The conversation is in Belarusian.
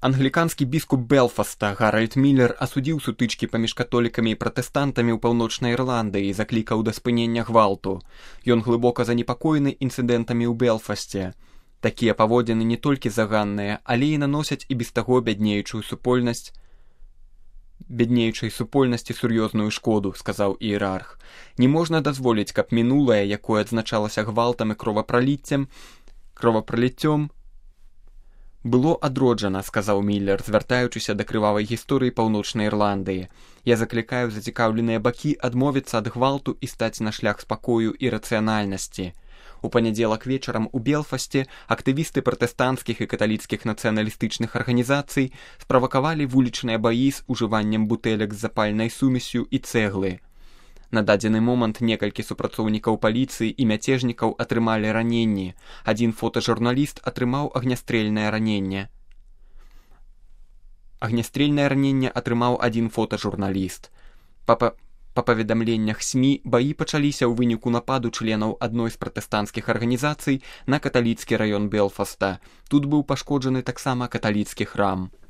Англіканскі біскуп Белфаста Гаральд Міллер асудзіў сутычкі паміж католікамі і пратэстантамі ў паўночнай Ірландыі і заклікаў да спынення гвалту. Ён глыбока занепакоены інцыдэнтамі ў Белфасце. Такія паводзіны не толькі заганныя, але і наносяць і без таго бяднеючай супольнасці сур'ёзную шкоду, сказаў іерарх. Не можна дазволіць, каб мінулае, якое адзначалася гвалтам і кровапраліццем, было адроджана, сказаў Міллер, звяртаючыся да крывавай гісторыі паўночнай Ірландыі. Я заклікаю зацікаўленыя бакі адмовіцца ад гвалту і стаць на шлях спакою і рацыянальнасці. У панядзелак вечарам у Белфасце актывісты пратэстанцкіх і каталіцкіх нацыяналістычных арганізацый справакавалі вулічныя баі з ужываннем бутэлек з запальнай сумессю і цэглы. На дадзены момант некалькі супрацоўнікаў паліцыі і мяцежнікаў атрымалі раненні. Адзін фотажурналіст атрымаў агнястрельнае раненне. Агнястрельнае раненне атрымаў адзін фотажурналіст. Па паведамленнях СМІ, баі пачаліся ў выніку нападу членаў адной з пратэстанцкіх арганізацый на каталіцкі раён Белфаста. Тут быў пашкоджаны таксама каталіцкі храм.